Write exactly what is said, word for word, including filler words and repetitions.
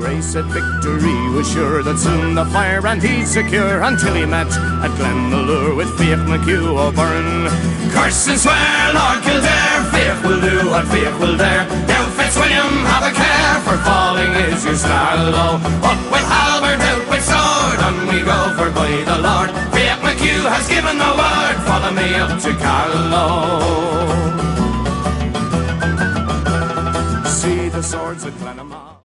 Gray said victory was sure, that soon the fire and he'd secure, until he met at Glenmalure with Fiach McHugh O'Byrne. Curse and swear, Lord Kildare, Fiach will do what Fiach will dare. Now Fitzwilliam, have a care, for falling is your star low. Up with halberd, out with sword, on we go for by the Lord. Fiach McHugh has given the word, follow me up to Carlow. See the swords at Glenamah.